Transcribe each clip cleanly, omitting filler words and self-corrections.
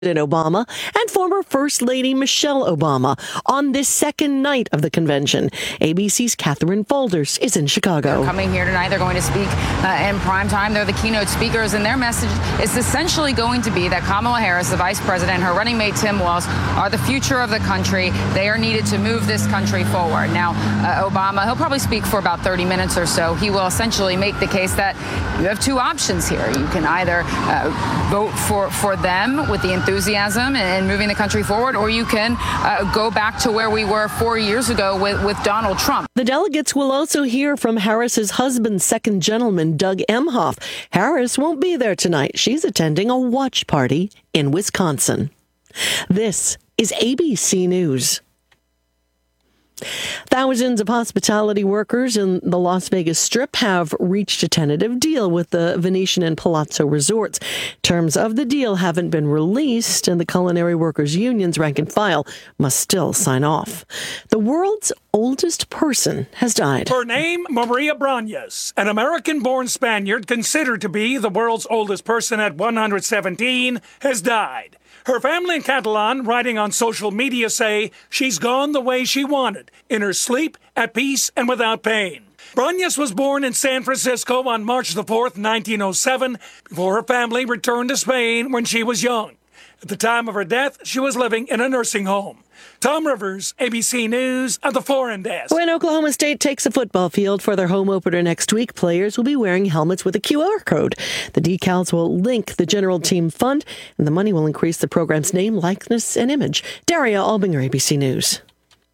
Obama and former First Lady Michelle Obama on this second night of the convention. ABC's Catherine Faulders is in Chicago. They're coming here tonight. They're going to speak in prime time. They're the keynote speakers, and their message is essentially going to be that Kamala Harris, the vice president, and her running mate Tim Walz are the future of the country. They are needed to move this country forward. Now, Obama, he'll probably speak for about 30 minutes or so. He will essentially make the case that you have two options here. You can either vote for them with the enthusiasm and moving the country forward, or you can go back to where we were 4 years ago with Donald Trump. The delegates will also hear from Harris's husband, second gentleman Doug Emhoff. Harris won't be there tonight. She's attending a watch party in Wisconsin. This is ABC News. Thousands of hospitality workers in the Las Vegas Strip have reached a tentative deal with the Venetian and Palazzo Resorts. Terms of the deal haven't been released, and the Culinary Workers Union's rank and file must still sign off. The world's oldest person has died. Her name, Maria Brañas, an American-born Spaniard considered to be the world's oldest person at 117, has died. Her family in Catalan, writing on social media, say she's gone the way she wanted, in her sleep, at peace, and without pain. Brañas was born in San Francisco on March the 4th, 1907, before her family returned to Spain when she was young. At the time of her death, she was living in a nursing home. Tom Rivers, ABC News, at the Foreign Desk. When Oklahoma State takes a football field for their home opener next week, players will be wearing helmets with a QR code. The decals will link the General Team Fund, and the money will increase the program's name, likeness, and image. Daria Albinger, ABC News.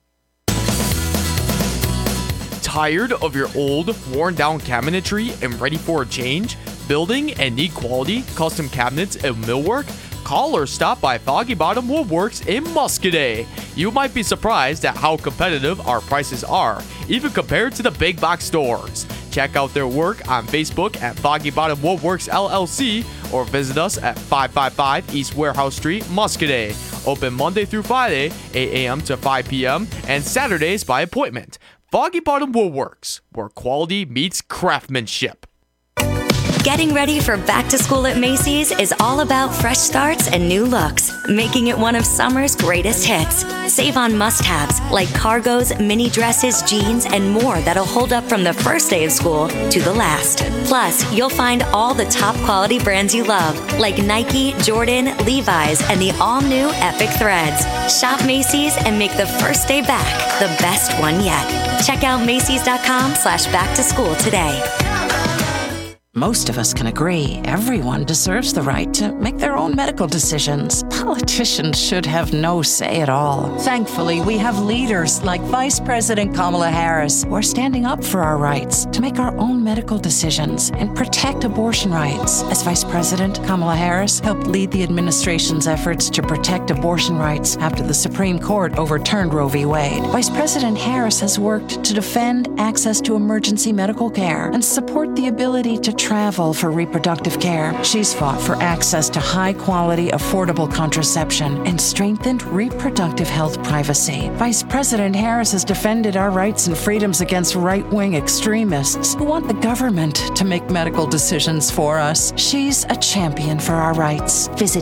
Tired of your old, worn-down cabinetry and ready for a change? Building and need quality custom cabinets and millwork? Call or stop by Foggy Bottom Woodworks in Muscoda. You might be surprised at how competitive our prices are, even compared to the big box stores. Check out their work on Facebook at Foggy Bottom Woodworks LLC or visit us at 555 East Warehouse Street, Muscoda. Open Monday through Friday, 8 a.m. to 5 p.m. and Saturdays by appointment. Foggy Bottom Woodworks, where quality meets craftsmanship. Getting ready for back to school at Macy's is all about fresh starts and new looks, making it one of summer's greatest hits. Save on must-haves like cargos, mini dresses, jeans, and more that'll hold up from the first day of school to the last. Plus, you'll find all the top quality brands you love, like Nike, Jordan, Levi's, and the all-new Epic Threads. Shop Macy's and make the first day back the best one yet. Check out Macys.com/back-to-school today. Most of us can agree everyone deserves the right to make their own medical decisions. Politicians should have no say at all. Thankfully, we have leaders like Vice President Kamala Harris who are standing up for our rights to make our own medical decisions and protect abortion rights. As Vice President, Kamala Harris helped lead the administration's efforts to protect abortion rights after the Supreme Court overturned Roe v. Wade. Vice President Harris has worked to defend access to emergency medical care and support the ability to travel for reproductive care. She's fought for access to high-quality, affordable contraception and strengthened reproductive health privacy. Vice President Harris has defended our rights and freedoms against right-wing extremists who want the government to make medical decisions for us. She's a champion for our rights. Visit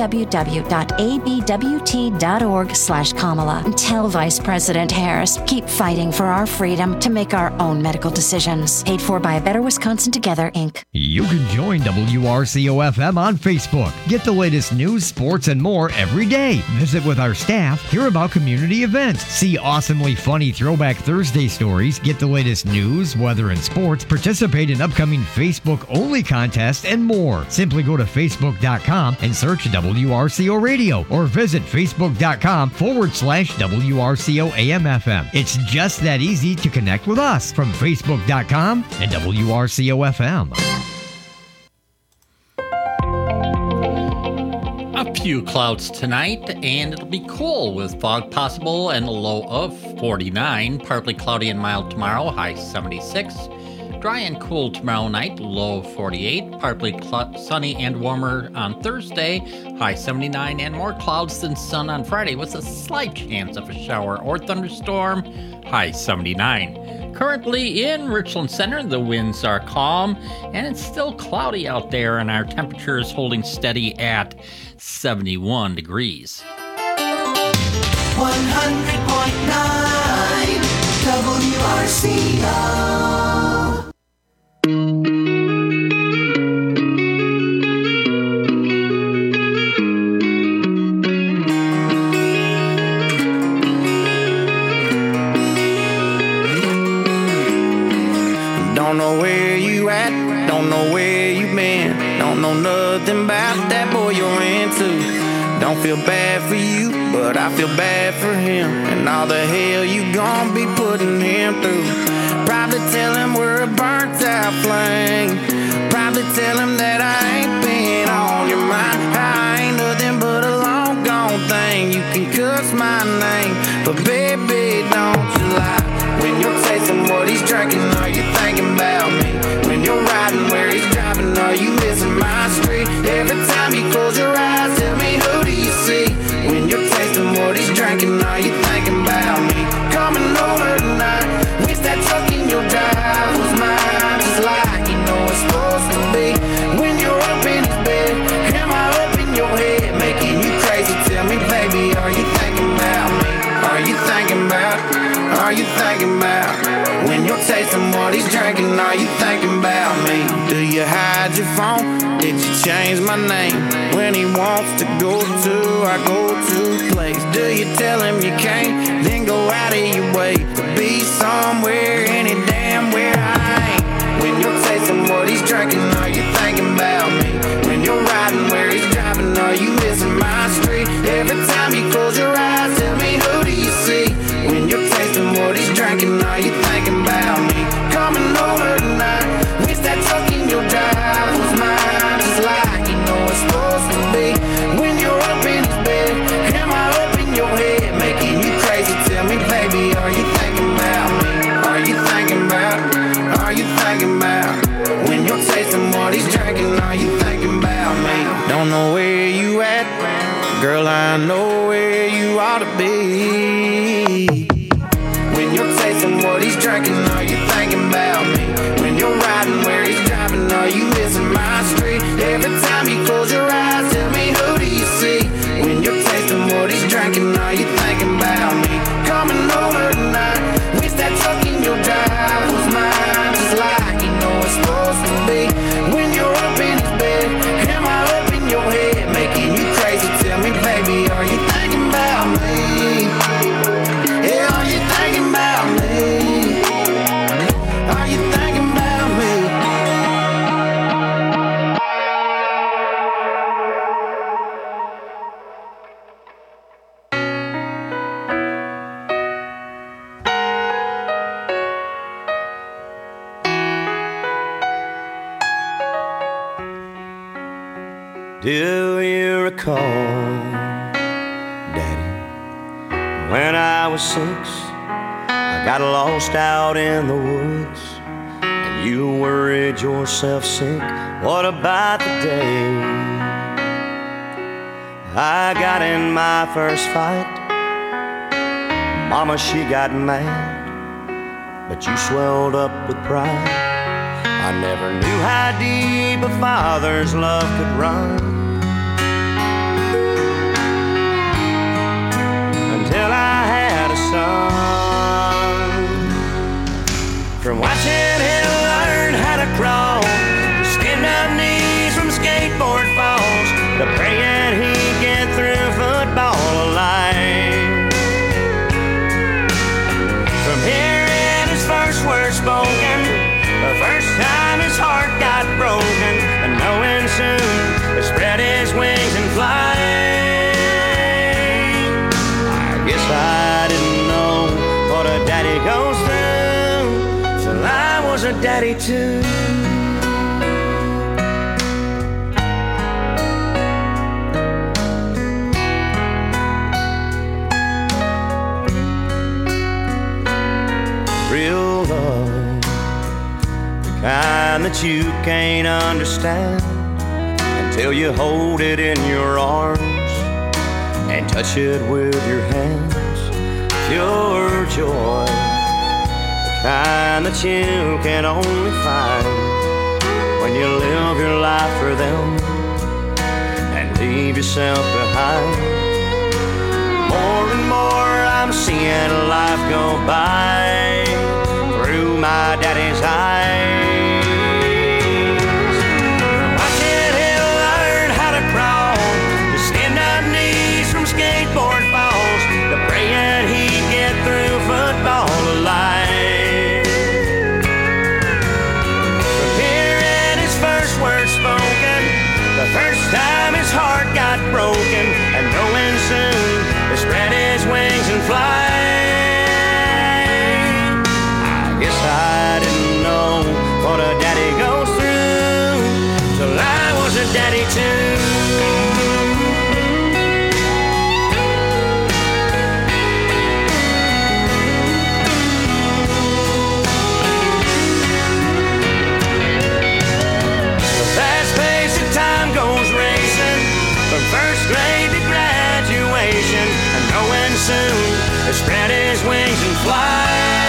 www.abwt.org/Kamala and tell Vice President Harris, keep fighting for our freedom to make our own medical decisions. Paid for by A Better Wisconsin Together, Inc. You can join WRCO-FM on Facebook. Get the latest news, sports, and more every day. Visit with our staff, hear about community events, see awesomely funny Throwback Thursday stories, get the latest news, weather, and sports, participate in upcoming Facebook-only contests, and more. Simply go to Facebook.com and search WRCO Radio or visit Facebook.com/WRCO AM/FM. It's just that easy to connect with us from Facebook.com and WRCO-FM. A few clouds tonight, and it'll be cool with fog possible and a low of 49. Partly cloudy and mild tomorrow, high 76. Dry and cool tomorrow night, low 48. Partly sunny and warmer on Thursday, high 79, and more clouds than sun on Friday with a slight chance of a shower or thunderstorm, high 79. Currently in Richland Center, the winds are calm, and it's still cloudy out there, and our temperature is holding steady at 71 degrees. 100.9 WRCO. Don't know where you at, don't know where you been, don't know nothing about that boy you're into. Don't feel bad for you, but I feel bad for him, and all the hell you gon' be putting him through. Probably tell him we're a burnt out flame, probably tell him that I ain't been on your mind. I ain't nothing but a long gone thing. You can cuss my name, but baby, don't you lie. When you're tasting what he's drinking, are you thinking about me? When you're riding where he's driving, are you missing my street? Every time you close your eyes, tell me, who do you see? When you're tasting what he's drinking, are you thinking about me? Coming over tonight, wish that truck in your drive was mine, just like you know it's supposed to be. When you're up in his bed, am I up in your head, making you crazy? Tell me, baby, are you thinking about me? Are you thinking about? Are you thinking about? When you're tasting what he's drinking, are you thinking about me? Do you hide your phone? Did you change my name? When he wants to go to our go-to place, do you tell him you can't, then go out of your way to be somewhere, any damn where I ain't? When you're tasting what he's drinking, are you thinking about me? When you're riding where he's driving, are you missing my street? Every time you close your eyes, tell me, who do you see? When you're tasting what he's drinking, are you thinking about me? Coming over tonight, wish that truck in your drive was mine, just like you know it's supposed to be. When you're up in his bed, am I up in your head, making you crazy? Tell me, baby, are you thinking about me? Are you thinking about? Are you thinking about? When you're tasting what he's drinking, are you thinking about me? Don't know where you at, girl, I know where you ought to be. When you're tasting what he's drinking, are you thinking about me? When you're riding where he's driving, are you missing my street? Every time you close your eyes, tell me, who do you see? When you're tasting what he's drinking, are you thinking about me? Coming over tonight, wish that truck in your drive was mine, just like you know it's supposed to be. When you're up in his bed, am I up in your head, making you crazy? Tell me, baby, are you thinking about me? Yeah, are you thinking about me? Are you thinking about me? Do you recall, Daddy, when I was 6, I got lost out in the woods, and you worried yourself sick? What about the day I got in my first fight? Mama, she got mad, but you swelled up with pride. I never knew how deep a father's love could run, until I had a son. From watching him learn how to crawl, to skinned-up knees from skateboard falls, to praying he'd get through football alive. From hearing his first words spoken, the first time his heart got broken, and knowing soon to spread his wings and fly. I guess I didn't know what a daddy goes through till I was a daddy too. Real love kind that you can't understand until you hold it in your arms and touch it with your hands. Pure joy, the kind that you can only find when you live your life for them and leave yourself behind. More and more I'm seeing life go by through my daddy's eyes. Watching him learn how to crawl, to stand-up knees from skateboard falls, to praying he'd get through football alive. From hearing his first words spoken, the first time his heart got broken, and knowing soon to spread his wings and fly. I guess I didn't know what a daddy goes through till I was a daddy too. The fast pace of time goes racing from first grade to graduation, and knowing soon to spread his wings and fly.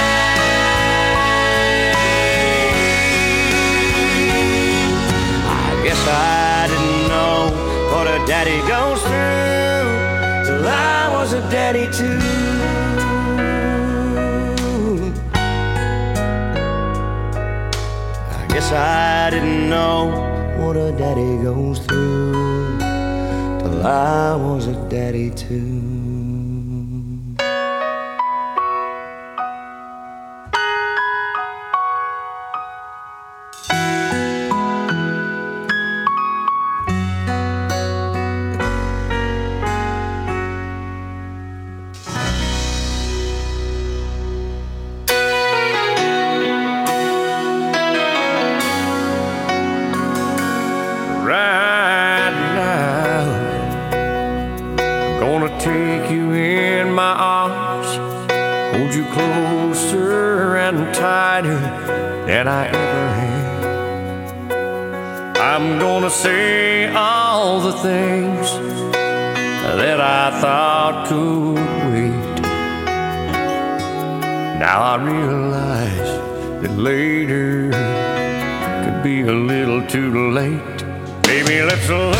I guess I didn't know what a daddy goes through till I was a daddy too. I guess I didn't know what a daddy goes through till I was a daddy too. Right now, I'm gonna take you in my arms, hold you closer and tighter than I ever have. I'm gonna say all the things that I thought could wait. Now I realize that later could be a little too late. Baby, let's love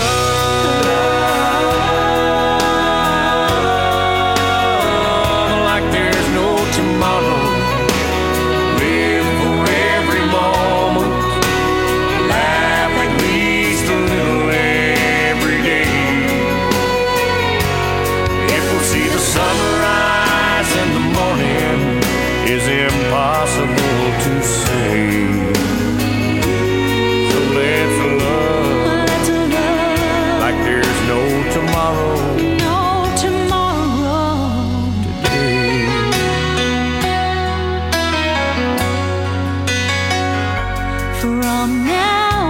like there's no tomorrow. Live for every moment, laugh at least a little every day. If we'll see the sunrise in the morning is impossible to say. So let's love like there's no tomorrow. No tomorrow. Today. From now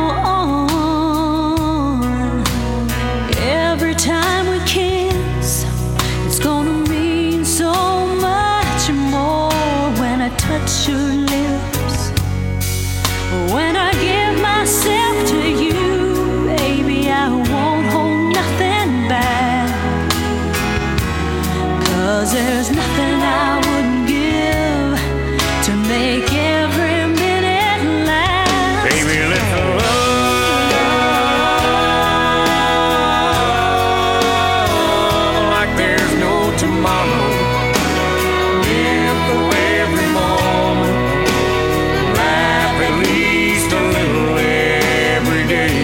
on, every time we kiss, it's gonna mean so much more when I touch your lips. When I give myself to you, baby, I won't hold nothing back. 'Cause there's nothing I wouldn't give to make every minute last. Baby, let's love like there's no tomorrow. Live for every moment, laugh at least a little every day.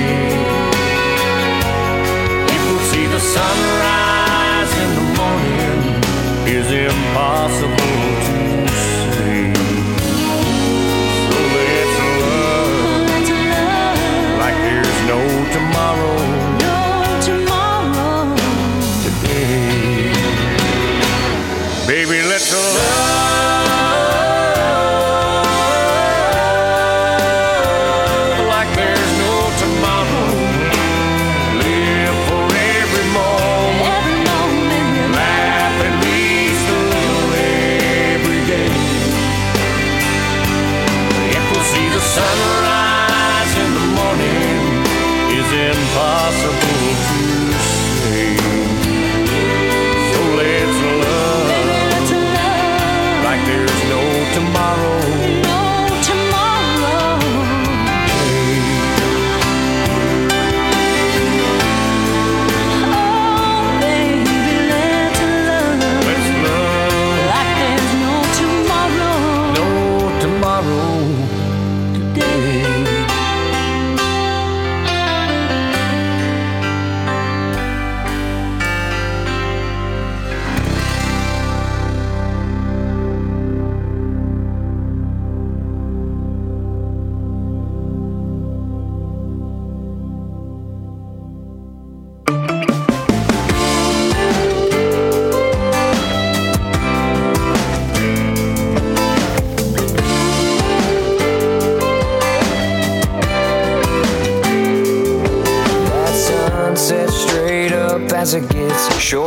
If we'll see the sunrise in the morning is impossible to say. So let's love like there's no tomorrow. No tomorrow. Today. Baby, let's love like there's no tomorrow. Live for every moment, Every moment, laugh at least a little every day. If we'll see the sunrise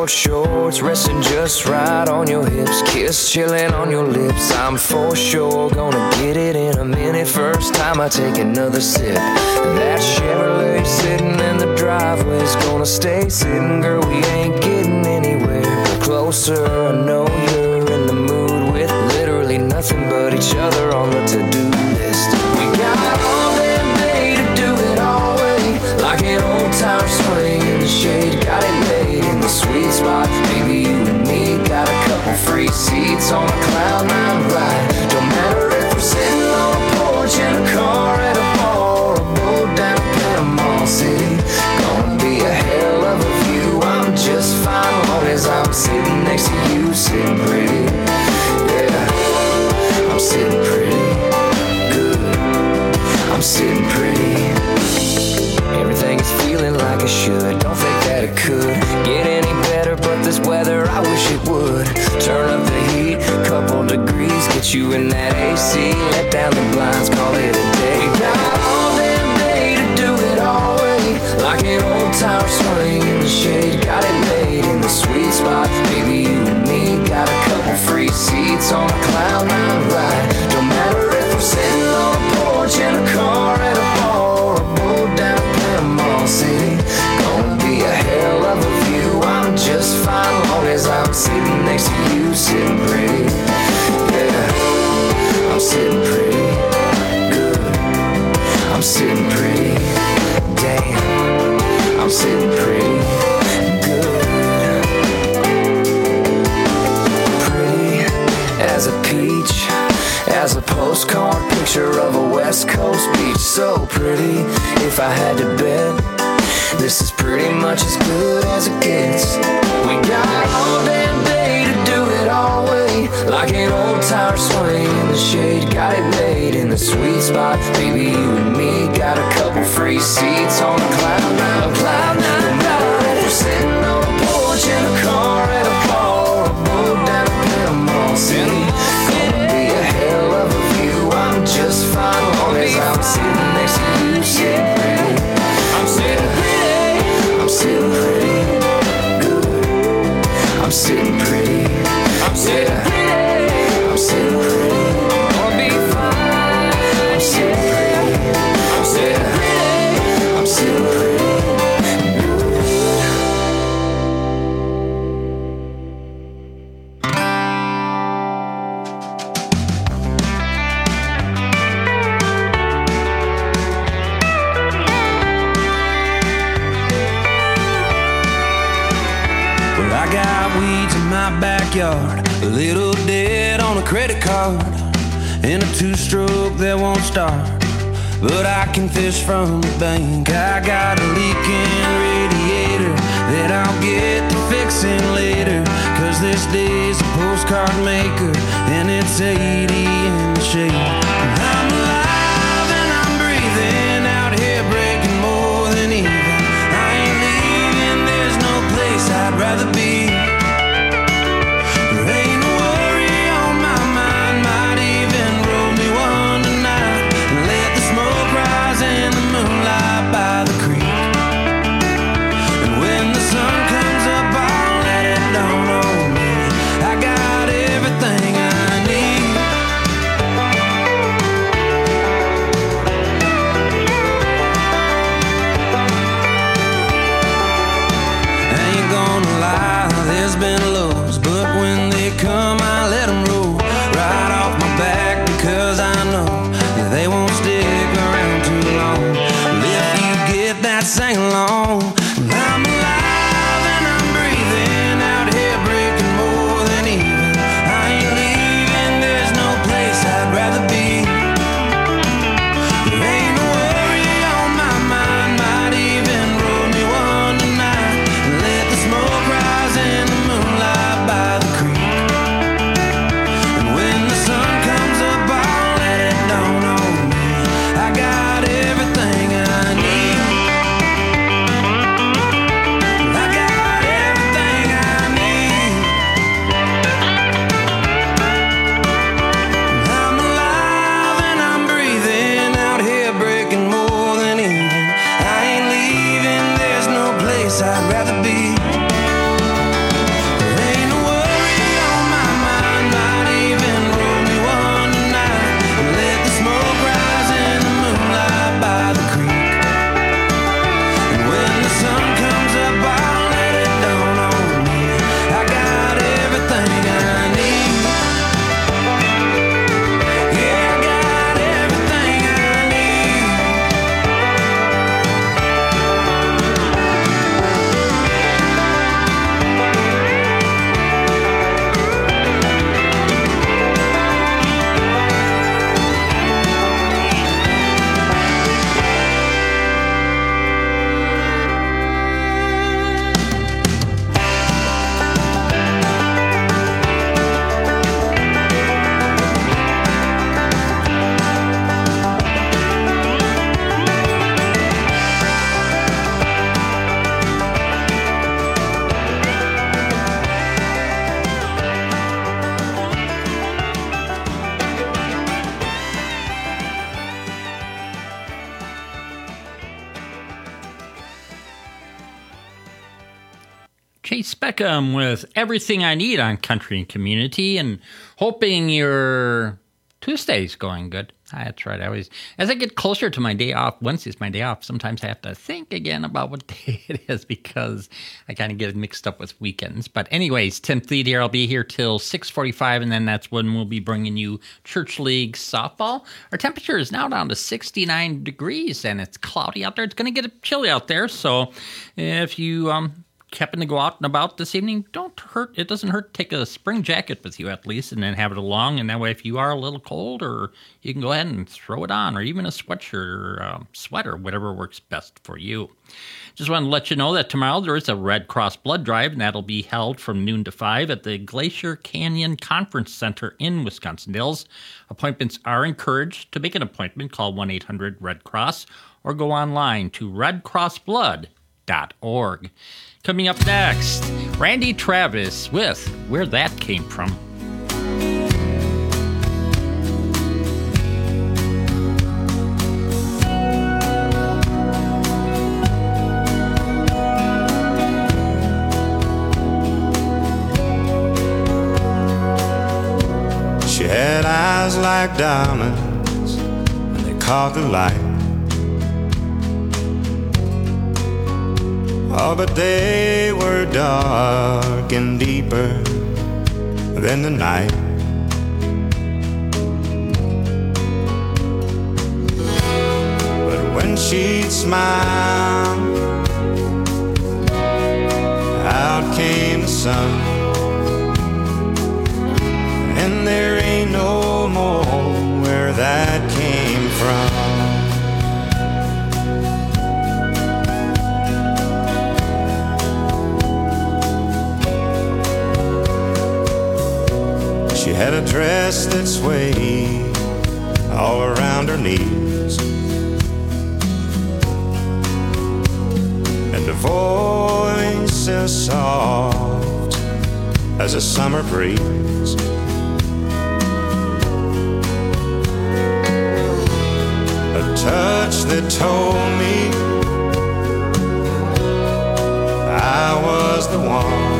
short shorts, resting just right on your hips, kiss chilling on your lips. I'm for sure gonna get it in a minute. First time I take another sip. That Chevrolet sitting in the driveway's gonna stay sitting. Girl, we ain't getting anywhere but closer. I know you're in the mood with literally nothing but each other on the to-do list. We got all damn day to do it all way, like an old tire swing in the shade. Got it laid in the sweet spot. Maybe you and me got a couple free seats on a cloud nine ride. Don't matter if we're sitting on a porch in a car at a bar or a boat down Panama City. Gonna be a hell of a view. I'm just fine long as I'm sitting next to you, sitting pretty. Yeah, I'm sitting pretty good. I'm sitting pretty. Everything is feeling like it should. Don't think that it could get any better, but this weather, I wish it would. Turn up the heat, couple degrees, get you in that AC. Let down the blinds, call it a day. We got all damn day to do it all way, like an old tire swing in the shade. Got it laid in the sweet spot. Maybe you and me got a couple free seats on a cloud nine ride. Don't matter if we're sitting on a porch in a car at a bar or a boat down Panama City. Gonna be a hell of a view. I'm just fine long as I'm sitting next to you, sitting pretty. Yeah, I'm sitting pretty good. I'm sitting pretty. Damn, I'm sitting pretty good. Pretty as a peach, as a postcard picture of a West Coast beach. So pretty, if I had to bet, this is pretty much as good as it gets. We got all damn day to do it all way, like an old tire swing in the shade. Got it laid in the sweet spot. Maybe you and me got a couple free seats on a cloud nine ride. No matter if we're sitting on a porch in a car at a bar or a boat down Panama City. Gonna be a hell of a view. I'm just fine long as I'm sitting next to you, sitting pretty. I'm sitting pretty. I'm sitting pretty good. I'm sitting pretty. I'm sitting pretty. I'm sitting pretty. Gonna be fine. I'm sitting pretty. I'm sitting pretty. I'm sitting pretty good. Well, I got weeds in my backyard, a little debt on a credit card, and a two-stroke that won't start, but I can fish from the bank. I got a leaking radiator that I'll get to fixing later, 'cause this day's a postcard maker and it's 80 in the shade. I'm alive and I'm breathing out here, breaking more than even. I ain't leaving, there's no place I'd rather be. There ain't no worry on my mind, might even roll me one tonight and let the smoke rise in the moonlight by the creek. And when the sun comes up, I'll let it dawn on me. I got everything I need. I ain't gonna lie, there's been lows, but when they come, I let them roll right off my back, because I know that they won't stick around too long. If you get that, sing along. I'm alive and I'm breathing out here, breaking more than even. I ain't leaving, there's no place I'd rather be. There ain't no worry on my mind, might even roll me one tonight and let the smoke rise in the moonlight. Beckham with Everything I Need on Country and Community, and hoping your Tuesday's going good. That's right. As I get closer to my day off, Wednesday's my day off, sometimes I have to think again about what day it is because I kind of get mixed up with weekends. But anyways, Tim Thede here. I'll be here till 6:45, and then that's when we'll be bringing you Church League softball. Our temperature is now down to 69 degrees, and it's cloudy out there. It's going to get chilly out there, so if you happen to go out and about this evening, it doesn't hurt to take a spring jacket with you at least, and then have it along, and that way if you are a little cold, or you can go ahead and throw it on, or even a sweatshirt or sweater, whatever works best for you. Just want to let you know that tomorrow there is a Red Cross blood drive, and that'll be held from noon to 5 at the Glacier Canyon Conference Center in Wisconsin Dells. Appointments are encouraged. To make an appointment, call 1-800-RED-CROSS or go online to redcrossblood.org. Coming up next, Randy Travis with Where That Came From. She had eyes like diamonds, and they caught the light. Oh, but they were dark and deeper than the night. But when she'd smile, out came the sun. And there ain't no more where that came from. She had a dress that swayed all around her knees, and a voice as soft as a summer breeze. A touch that told me I was the one.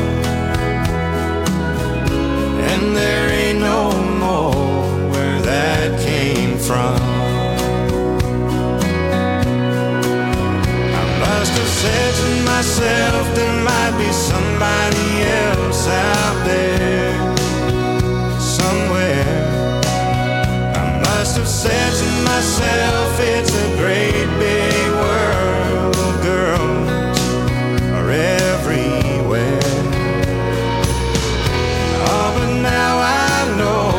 And there ain't no more where that came from. I must have said to myself there might be somebody else out there somewhere. I must have said to myself it's a great big world, girls are everywhere. Now I know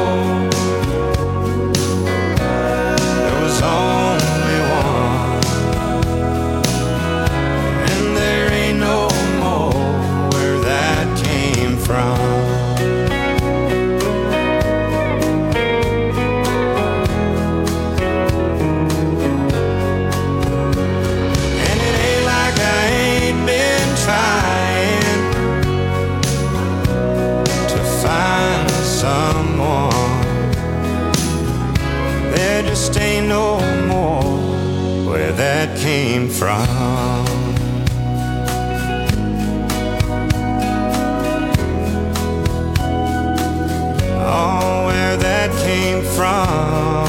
there was only one, and there ain't no more where that came from. And it ain't like I ain't been trying to find someone. There just ain't no more where that came from. Oh, where that came from.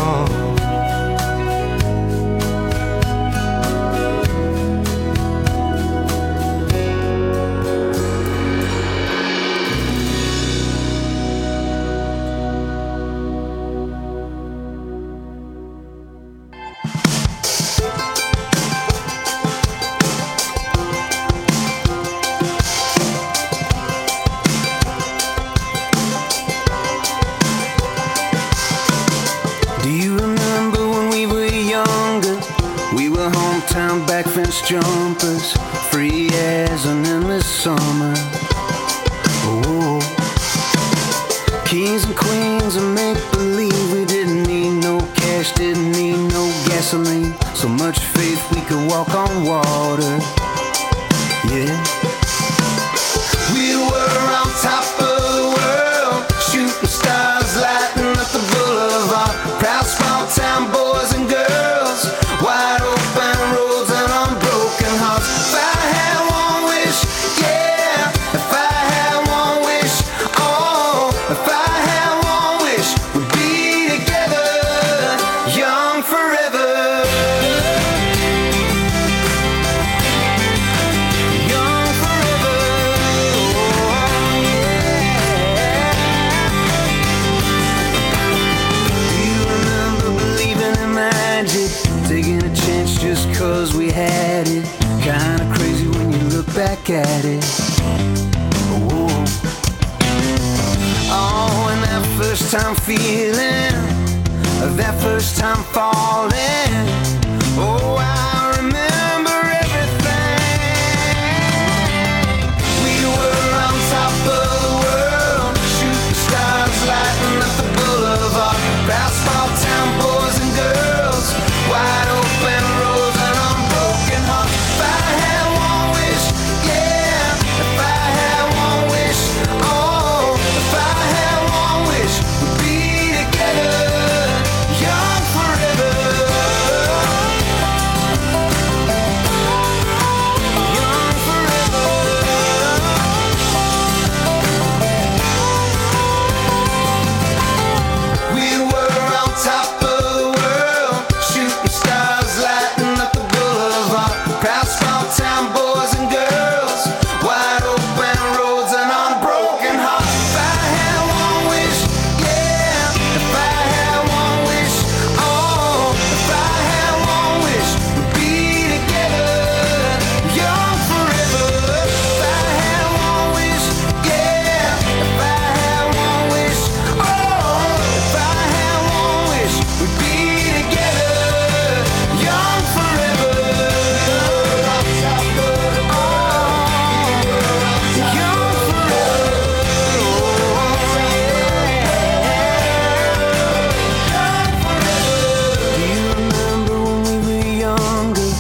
Backfence jumpers, free as an endless summer. Oh, kings and queens of make-believe. We didn't need no cash, didn't need no gasoline. So much faith we could walk on water. Yeah, we were on top of the world, shooting stars, lighting up the boulevard. Proud small town boys and girls, wide open roads and unbroken hearts. If I had one wish, yeah, if I had back at it. Oh, and that first time feeling, that first time falling. Oh, I remember everything. We were on top of the world, shooting stars, lighting up the boulevard. Asphalt town boys and girls, wide open roads and unbroken hearts. If I had one wish, yeah, if I had one wish, oh, if I had one wish, we'd be together, young forever. Young forever. We were on top of the world, shooting stars, lighting up the boulevard. Proud small town boys and girls, wide open roads and unbroken hearts. If I had one wish, yeah, if I had one wish, oh, if I had one wish, we'd be together, young forever. If I had one wish, yeah, if I had one wish, oh, if I had one wish, we'd be together, young forever. Young forever. Do you remember when we were younger?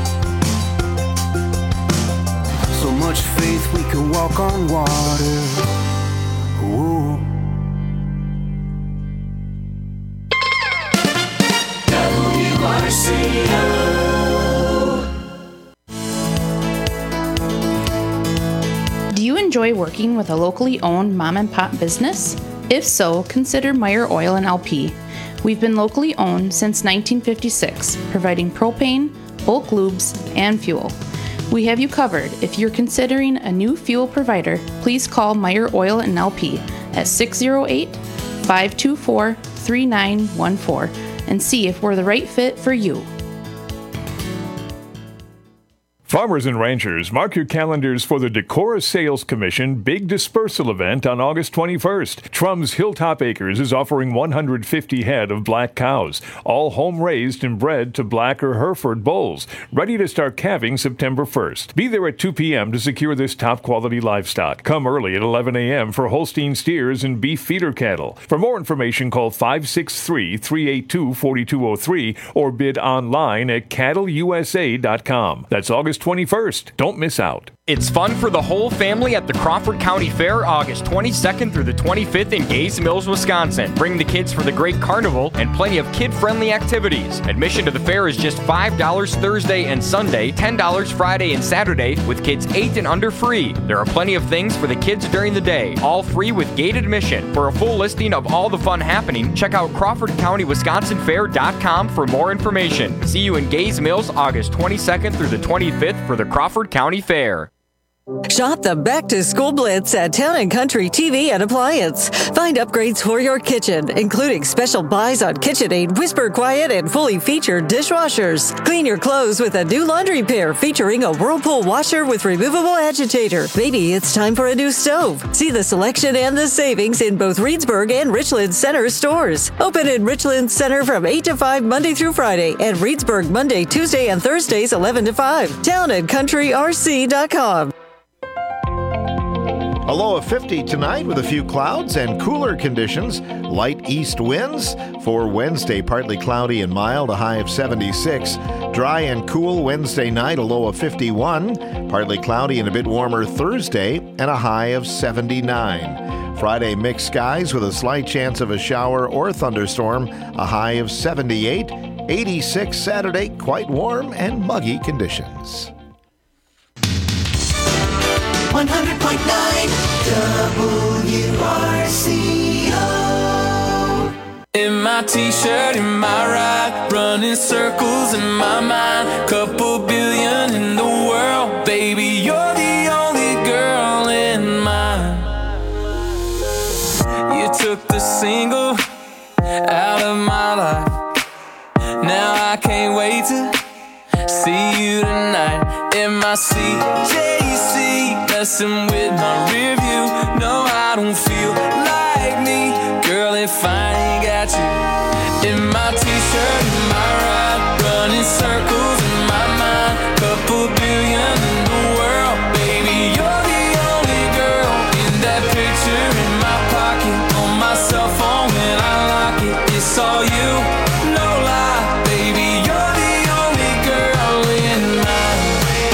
So much faith we could walk on water. Ooh. Do you enjoy working with a locally owned mom and pop business? If so, consider Meyer Oil and LP. We've been locally owned since 1956, providing propane, bulk lubes, and fuel. We have you covered. If you're considering a new fuel provider, please call Meyer Oil and LP at 608-524-3914 and see if we're the right fit for you. Farmers and ranchers, mark your calendars for the Decorah Sales Commission Big Dispersal event on August 21st. Trum's Hilltop Acres is offering 150 head of black cows, all home-raised and bred to black or Hereford bulls, ready to start calving September 1st. Be there at 2 p.m. to secure this top-quality livestock. Come early at 11 a.m. for Holstein steers and beef feeder cattle. For more information, call 563-382-4203 or bid online at cattleusa.com. That's August 21st. Don't miss out. It's fun for the whole family at the Crawford County Fair, August 22nd through the 25th in Gays Mills, Wisconsin. Bring the kids for the great carnival and plenty of kid-friendly activities. Admission to the fair is just $5 Thursday and Sunday, $10 Friday and Saturday, with kids 8 and under free. There are plenty of things for the kids during the day, all free with gate admission. For a full listing of all the fun happening, check out CrawfordCountyWisconsinFair.com for more information. See you in Gays Mills, August 22nd through the 25th for the Crawford County Fair. Shop the Back to School Blitz at Town & Country TV and Appliance. Find upgrades for your kitchen, including special buys on KitchenAid, Whisper Quiet, and fully featured dishwashers. Clean your clothes with a new laundry pair featuring a Whirlpool washer with removable agitator. Maybe it's time for a new stove. See the selection and the savings in both Reedsburg and Richland Center stores. Open in Richland Center from 8 to 5 Monday through Friday, and Reedsburg Monday, Tuesday, and Thursdays 11 to 5. TownandCountryRC.com. A low of 50 tonight with a few clouds and cooler conditions. Light east winds. For Wednesday, partly cloudy and mild, a high of 76. Dry and cool Wednesday night, a low of 51. Partly cloudy and a bit warmer Thursday, and a high of 79. Friday, mixed skies with a slight chance of a shower or thunderstorm, a high of 78. 86 Saturday, quite warm and muggy conditions. 100.9 WRCO. In my t-shirt, in my ride, running circles in my mind. Couple billion in the world, baby, you're the only girl in mine. You took the single out of my life. Now I can't wait to see you tonight in my CJ seat, messing with my rear view. No, I don't feel like me. Girl, if I ain't got you in my t-shirt, in my ride, running circles in my mind. Couple billion in the world, baby, you're the only girl in that picture in my pocket. On my cell phone when I lock it, it's all you, no lie, baby, you're the only girl in mine.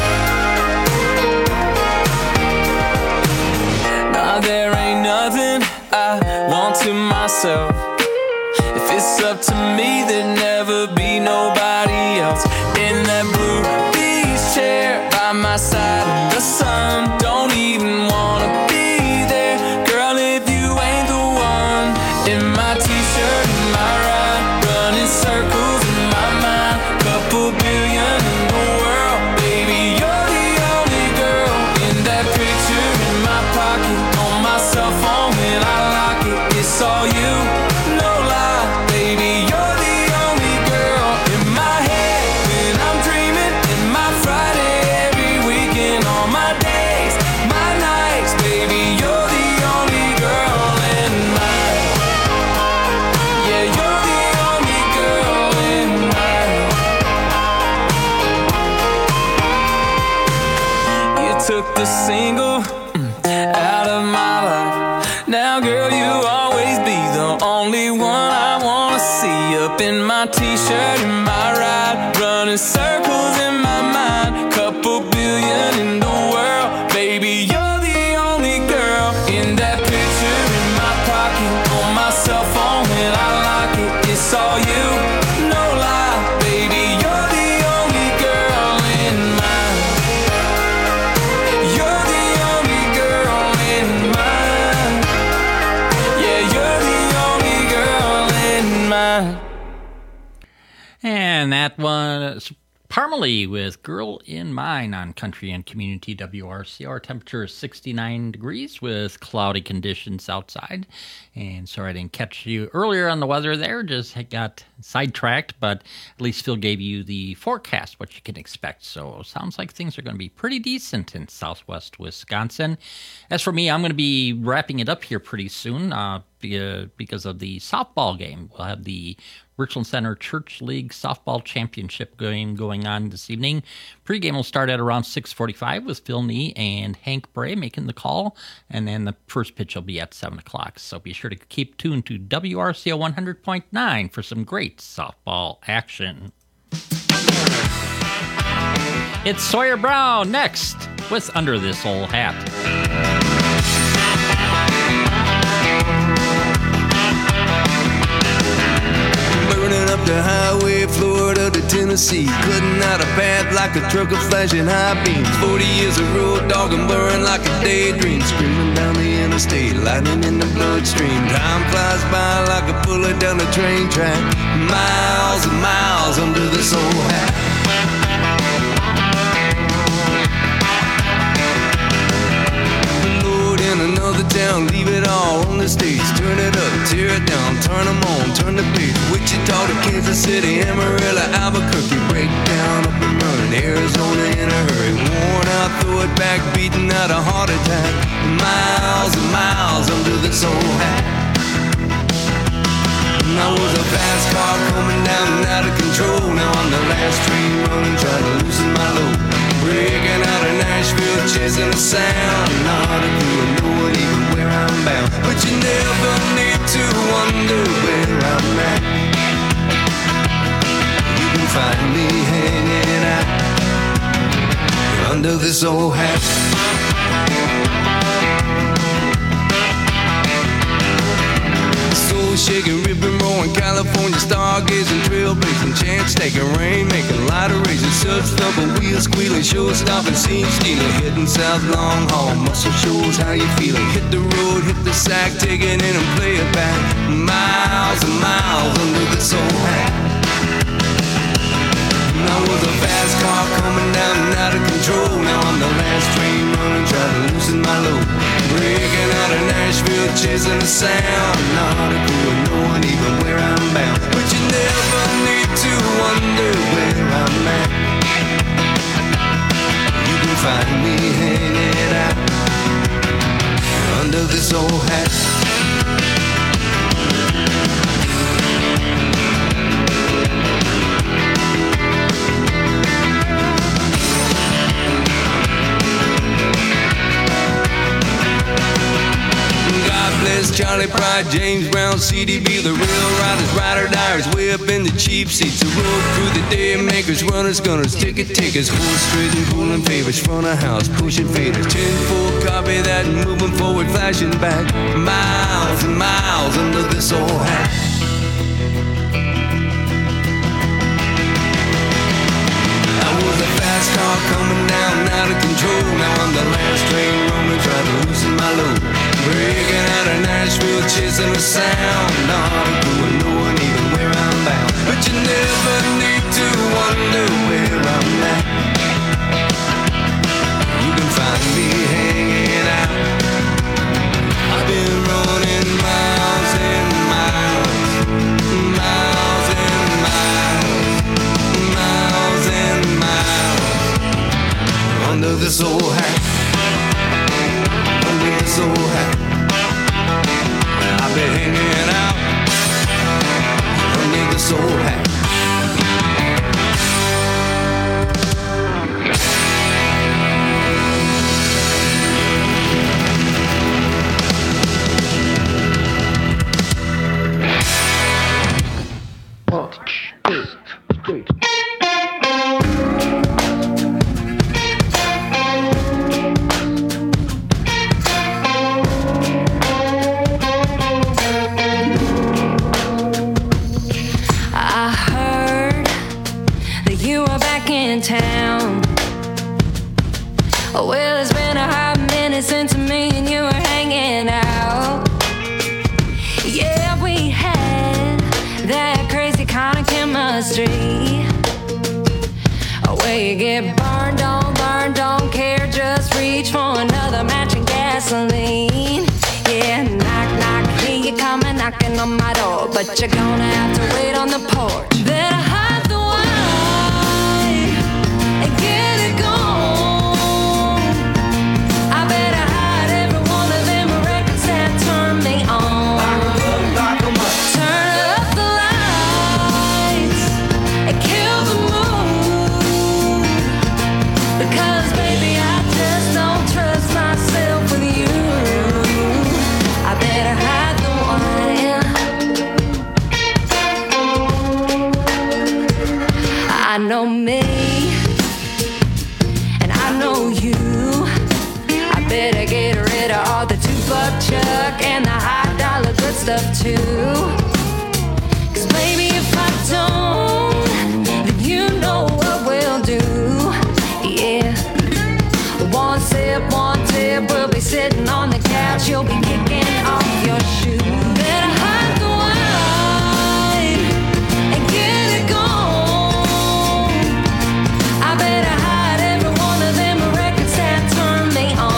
Nah, there ain't nothing I want to myself. If it's up to me, there'd never be nobody else in that blue beach chair by my side in the sun. Don't even wanna be there, girl, if you ain't the one. In my t-shirt, in my ride, running circles in my mind. Couple billion in the world, baby, you're the only girl in that picture in my pocket. On my cell phone when I lock it, it's all you, no lie, baby, you're the only girl in my head when I'm dreaming. In my Friday, every weekend, all my days, my nights, baby, you're the only girl in mine. Yeah, you're the only girl in mine. You took the single out of my life. Now, girl, you always be the only one I wanna see. Up in my t-shirt, in my ride, running circles in my mind. Couple billion in the world, baby, you're the only girl in that picture in my pocket. On my cell phone when I lock it, it's all you, no lie, baby, you're the only girl in mine. You're the only girl in mine. Yeah, you're the only girl in mine. And that was Parmalee with Girl in Mine on Country and Community WRC. Our temperature is 69 degrees with cloudy conditions outside. And sorry I didn't catch you earlier on the weather there. Just got sidetracked, but at least Phil gave you the forecast, what you can expect. So sounds like things are going to be pretty decent in southwest Wisconsin. As for me, I'm going to be wrapping it up here pretty soon because of the softball game. We'll have the Richland Center Church League Softball Championship game going on this evening. Pre-game will start at around 6:45 with Phil Nee and Hank Bray making the call, and then the first pitch will be at 7 o'clock. So be sure to keep tuned to WRCO 100.9 for some great softball action. It's Sawyer Brown next with Under This Old Hat. Burning up the highway, Florida to Tennessee. Cutting out a path like a truck of flashing high beams. 40 years of road dog and blurring like a daydream. Screaming down the interstate, lightning in the bloodstream. Time flies by like a bullet down the train track. Miles and miles under this old hat. Another town, leave it all on the stage. Turn it up, tear it down, turn them on, turn the page. Wichita to Kansas City, Amarillo, Albuquerque. Break down, up and running, Arizona in a hurry. Worn out, throw it back, beating out a heart attack. Miles and miles under this old hat. I was a fast car coming down and out of control. Now I'm the last train running, trying to loosen my load. Breaking out of Nashville, chasing the sound. Not a clue, knowing even where I'm bound. But you never need to wonder where I'm at. You can find me hanging out under this old hat. Shaking, ripping, roaring, California stargazing, trailblazing, chance taking, rain making, lighter raising, surf thumping, wheels squealing, show stopping, scene stealing, heading south, long haul, muscle shows how you feeling. Hit the road, hit the sack, take it in and play it back. Miles and miles under this old hat. I was a fast car coming down and out of control. Now I'm the last train running, trying to loosen my load. Breaking out of Nashville, chasing the sound. Not a clue, knowing even where I'm bound. But you never need to wonder where I'm at. You can find me hanging out under this old hat. Charlie Pride, James Brown, CDB, the real riders, ride or diers, way up in the cheap seats. The road crew, the day makers, runners, gunners, ticket takers, horse trading, pulling favors, front of house, pushing faders, 10-4, copy that, moving forward, flashing back, miles and miles under this old hat. I was a fast car coming down, out of control. Now I'm the last train rolling, trying to loosen my load. Breaking out of Nashville, chasing a sound. Not a clue, no one even where I'm bound. But you never need to wonder where I'm at. You can find me hanging out. I've been running miles and miles, miles and miles, miles and miles under this old hat. Under this old hat, I've been hanging out under this old hat. Town. Oh, well, it's been a hot minute since me and you were hanging out. Yeah, we had that crazy kind of chemistry. Oh, where you get burned, don't care, just reach for another match and gasoline. Yeah, knock, knock, hear you coming, knocking on my door, but you're gonna have to wait on the porch. Better hide the get it gone. I better hide every one of them records that turn me on. Turn up the lights and kill the mood. Because baby, I just don't trust myself with you. I better hide the wine. I know me, better get rid of all the $2 chuck and the high dollar good stuff too. Cause baby, if I don't, then you know what we'll do. Yeah, one sip, we'll be sitting on the couch, you'll be kicking off your shoes. Better hide the wine and get it gone. I better hide every one of them records that turn me on.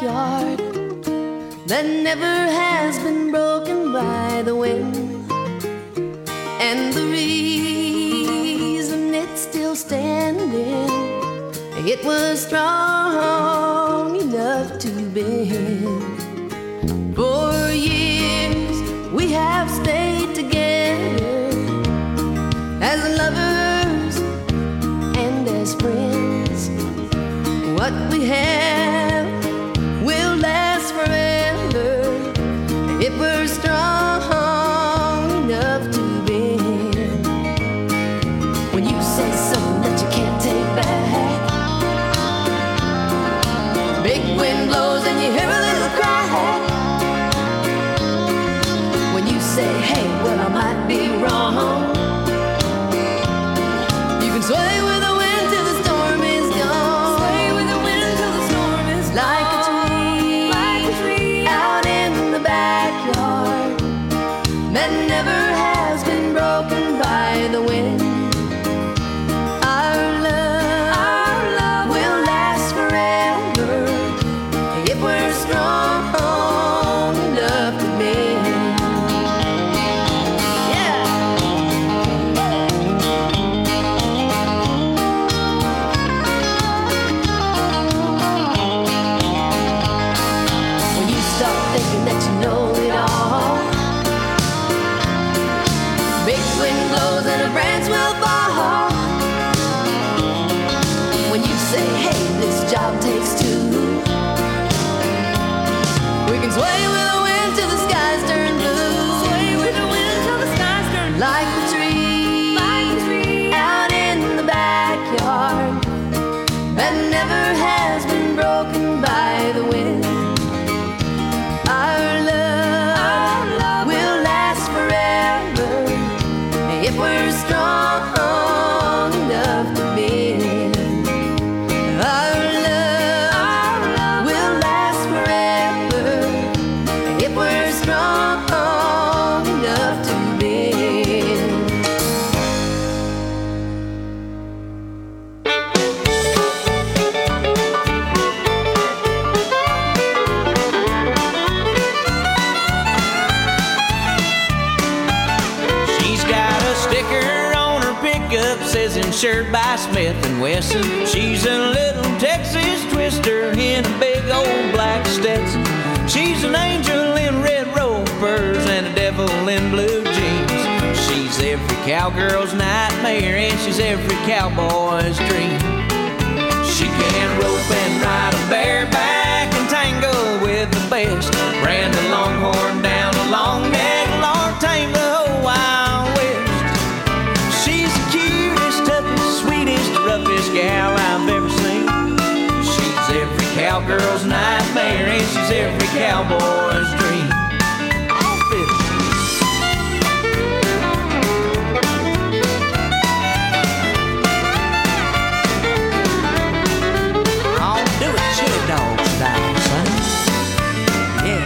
backyard that never has been broken by the wind. And the reason it's still standing, it was strong enough to bend. For years we have stayed together as lovers and as friends. What we have will last forever if we're strong enough to bend. When you say something that you can't take back, big wind blows and you hear a little cry. When you say, hey, well, I might be wrong, you can sway with the wind till the storm is gone. Sway with the wind till the storm is gone. Like a tree out in the backyard that never has been broken by the wind. Our love will last forever if we're strong enough to bend. Thinking that you know it all, big wind blows and a branch will fall. When you say, hey, this job takes two, we can sway with the wind till the skies turn blue. Sway with the wind till the skies turn blue. Like the tree out in the backyard that never has been broken by the wind. Our love will last forever if we're strong enough to bend. Our love will last forever if we're strong enough to bend. She's got a sticker on her pickup says insured by Smith & Wesson. She's a little Texas twister in a big old black Stetson. She's an angel in red ropers and a devil in blue jeans. She's every cowgirl's nightmare and she's every cowboy's dream. She can rope and ride a bareback and tangle with the best. Brand a longhorn down a long neck, Lord, tame the whole Wild West. She's the cutest, toughest, sweetest, roughest gal I've ever seen. She's every cowgirl's nightmare and she's every cowboy's dream. All fit. I'll do it chili dog style, son. Yeah.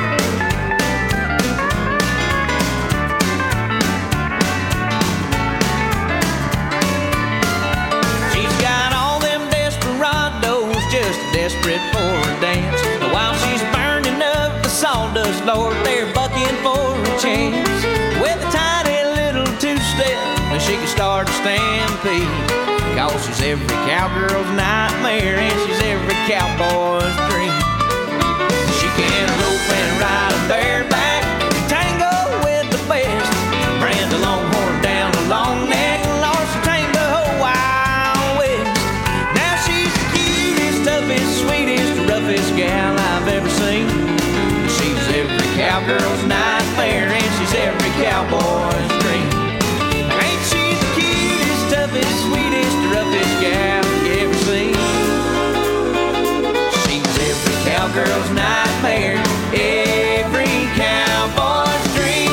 She's got all them desperados just desperate for a dance. And while she's burning up the sawdust, Lord, they're bucking for a chance. With a tiny little two-step, she can start a stampede. Cause she's every cowgirl's nightmare and she's every cowboy's dream. She can rope and ride a bareback and tango with the best. Brand a longhorn down a long neck, Lord, she tamed the whole Wild West. Now she's the cutest, toughest, sweetest, roughest gal I've ever seen. She's every cowgirl's nightmare and she's every cowboy's dream. Ain't she the cutest, toughest, sweetest, roughest gal you ever seen? She's every cowgirl's nightmare, every cowboy's dream.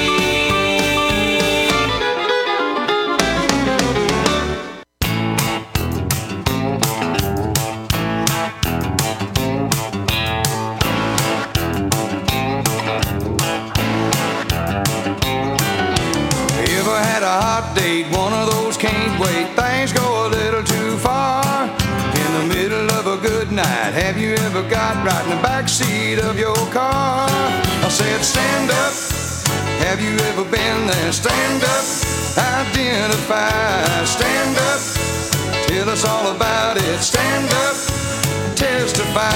Ever had a hot date, one of those can't wait, things go a little too far. In the middle of a good night, have you ever ever got right in the backseat of your car. I said, stand up. Have you ever been there? Stand up. Identify. Stand up. Tell us all about it. Stand up. Testify.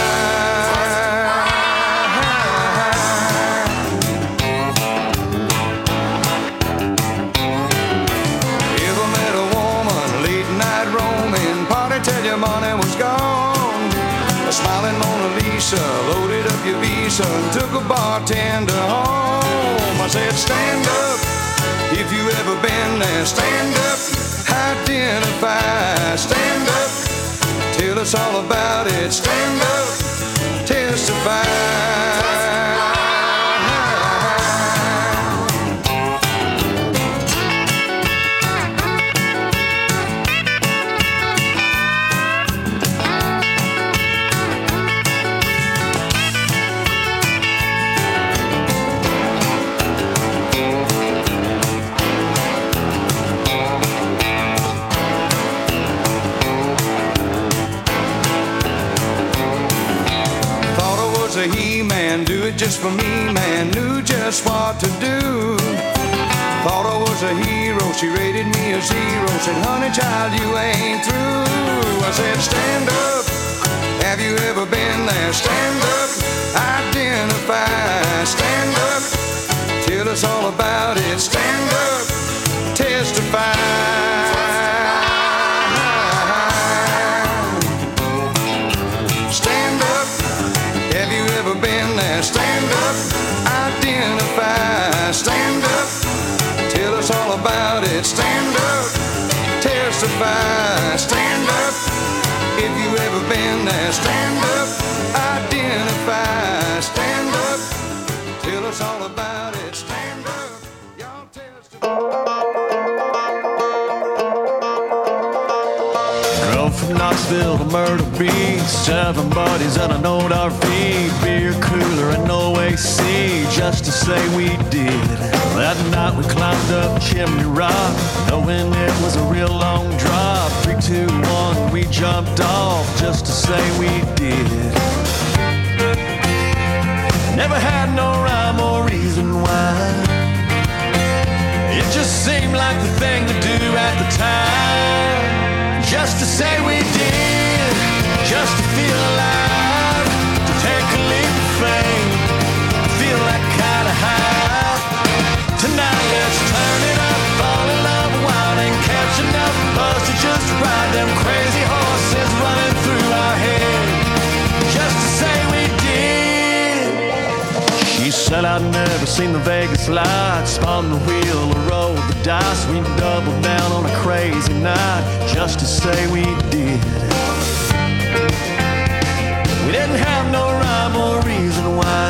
Tell your money was gone. A smiling Mona Lisa loaded up your visa and took a bartender home. I said, stand up. If you ever been there, stand up. Identify. Stand up. Tell us all about it. Stand up. Testify. A he-man, do it just for me, man, knew just what to do. Thought I was a hero, she rated me a 0, said, honey child, you ain't through. I said, stand up, have you ever been there? Stand up, identify. Stand up, tell us all about it. Stand up, testify. Stand up, identify. Stand up, tell us all about it. Stand up, testify. Stand up, if you ever been there. Stand up, identify. Stand up, tell us all about it. Stand up, y'all Drove from Knoxville to Myrtle Beach, 7 buddies and a note our feet, beer cooler and no AC, just to say we did. That night we climbed up Chimney Rock, knowing it was a real long drop. 3, 2, 1, we jumped off, just to say we did. Never had no rhyme or reason why, it just seemed like the thing to do at the time. Just to say we did, just to feel alive, to take a leap of faith, to feel that kind of high. Tonight let's turn it up, fall in love, wild and catch enough buzz to just ride them crazy horses running through our head. Just to say we did. She said I'd never seen the Vegas lights, spun the wheel or rolled the dice. We doubled down on a crazy night, just to say we did. We didn't have no rhyme or reason why,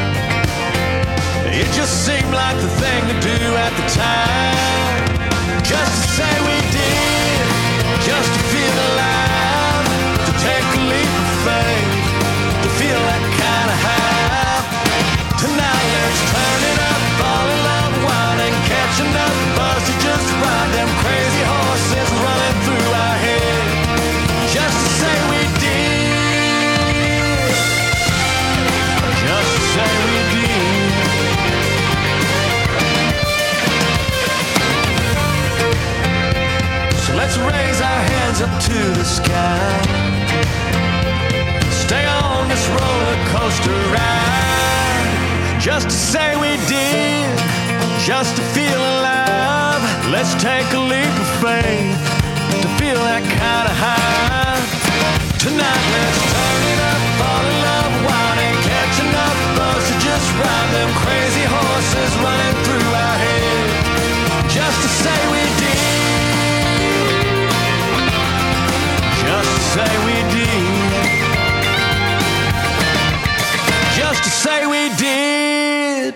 it just seemed like the thing to do at the time. Just to say we did, just to feel alive, to take a leap of faith, to feel that kind of high. Tonight let's turn it up, fall in love, wild and catch enough buzz to just ride them crazy horses running through our head. Just to say we did, just to say we did. So let's raise our hands up to the sky, stay on this roller coaster ride. Just to say we did, just to feel alive. Let's take a leap of faith, to feel that kind of high. Tonight let's turn it up, fall in love, wild and catch enough buzz to just ride them crazy horses running through our head. Just to say we did, just to say we did, just to say we did.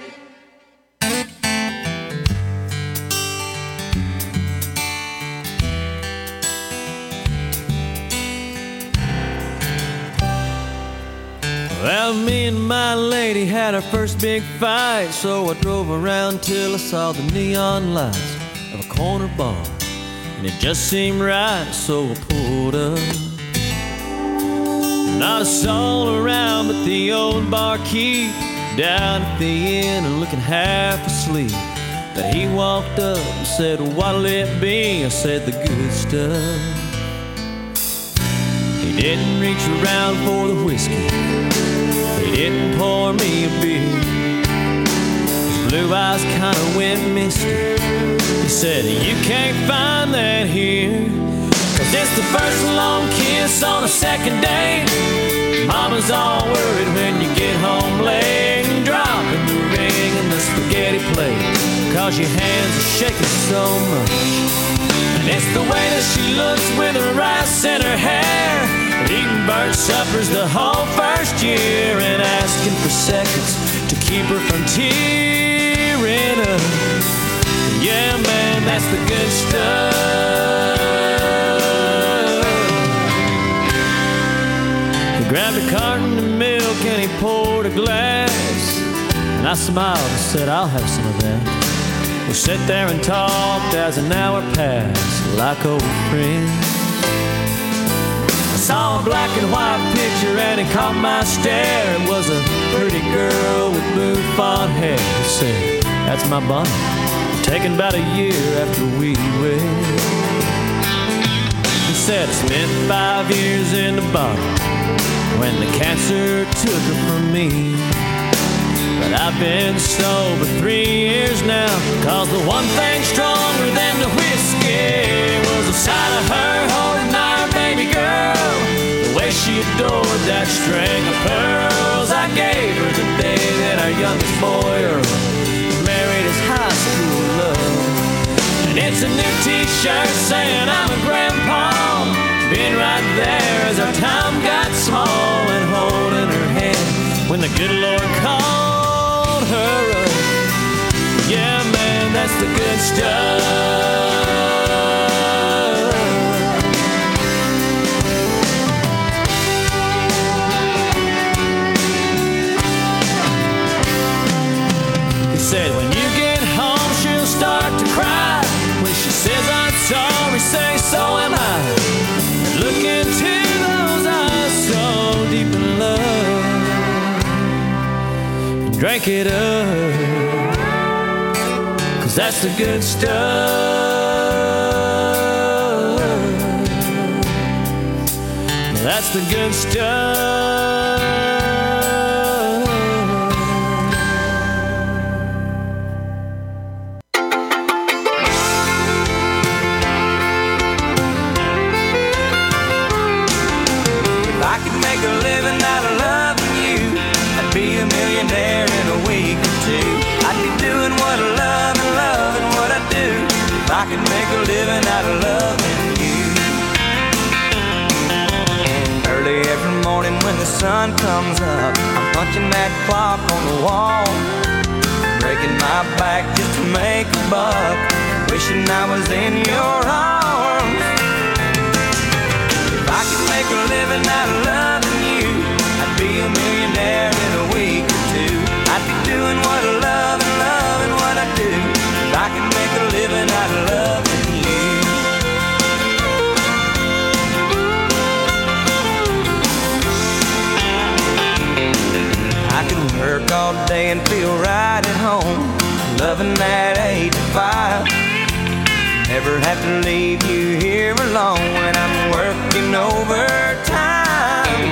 Well, me and my lady had our first big fight, so I drove around till I saw the neon lights of a corner bar, and it just seemed right, so I pulled up. Not a soul around but the old barkeep down at the inn and looking half asleep. But he walked up and said, what'll it be? I said, the good stuff. He didn't reach around for the whiskey. He didn't pour me a beer. His blue eyes kind of went misty. He said, you can't find that here. 'Cause it's the first long kiss on a second date. Mama's all worried when you get home late, and dropping the ring in the spaghetti plate 'cause your hands are shaking so much. And it's the way that she looks with her rice in her hair, eating burnt suppers the whole first year, and asking for seconds to keep her from tearing up. Yeah, man, that's the good stuff. He grabbed a carton of milk and he poured a glass, and I smiled and said, I'll have some of that. We sat there and talked as an hour passed like old friends. I saw a black and white picture and it caught my stare. It was a pretty girl with bouffant hair. He said, that's my Bonnie, taken about a year after we wed. He said, I spent 5 years in the bottle when the cancer took her from me. But I've been sober 3 years now, 'cause the one thing stronger than the whiskey was the sight of her holding our baby girl. The way she adored that string of pearls I gave her the day that our youngest boy Earl married his high school love. And it's a new t-shirt saying I'm a grandpa, been right there as our time got small, and holding her hand when the good Lord called her up. Yeah, man, that's the good stuff. He said, when you get home, she'll start to cry. When she says I'm sorry, say so am I. And look into those eyes so deep in love. Drink it up, 'cause that's the good stuff. That's the good stuff. If I could make a living out of loving you, I'd be a millionaire in a week or two. I'd be doing what I love and loving what I do. If I could make a living out of loving you. Early every morning when the sun comes up, I'm punching that clock on the wall, breaking my back just to make a buck, wishing I was in your arms. If I could make a living out of loving you, I'd be a millionaire in a week or two. I'd be doing what I love and loving what I do. If I could make a living out of loving you. I can work all day and feel right at home, loving that 8 to 5. Never have to leave you here alone when I'm working overtime.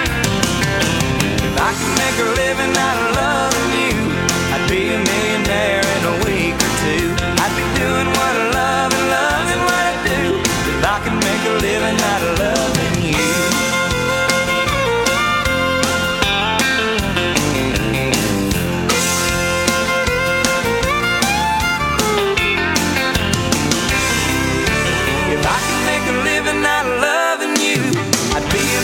If I could make a living out of loving you, I'd be a millionaire in a week or two. I'd be doing what I love and loving what I do. If I could make a living out of loving you. If I could make a living out of loving you, I'd be a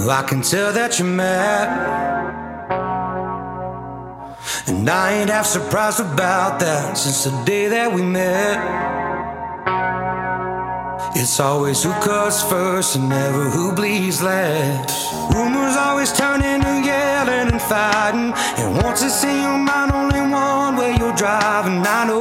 I can tell that you're mad, and I ain't half surprised about that. Since the day that we met, it's always who cuts first and never who bleeds last. Rumors always turn into yelling and fighting, and once it's in your mind, only one way you're driving. I know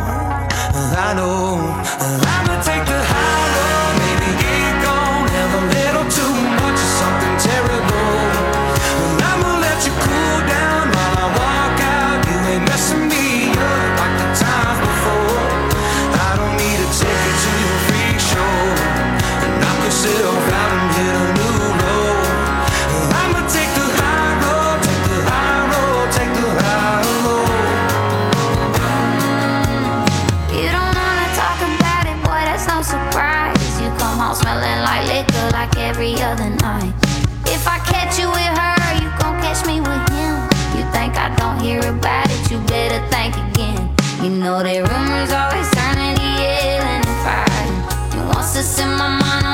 I'ma take the high road, maybe get gone, have a little too much of something terrible. I'ma let you cool down while I walk out. You ain't messing me up like the times before. I don't need a ticket to your freak show, knock yourself out and hit a new low. I'ma take the high road, take the high road, take the high road. You don't wanna talk about it, boy, that's no surprise. You come home smelling like liquor like every other night. If I catch you with her, you gon' catch me with him. You think I don't hear about it, you better think again. You know that rumors always turn into yelling and fighting, and once it's in my mind,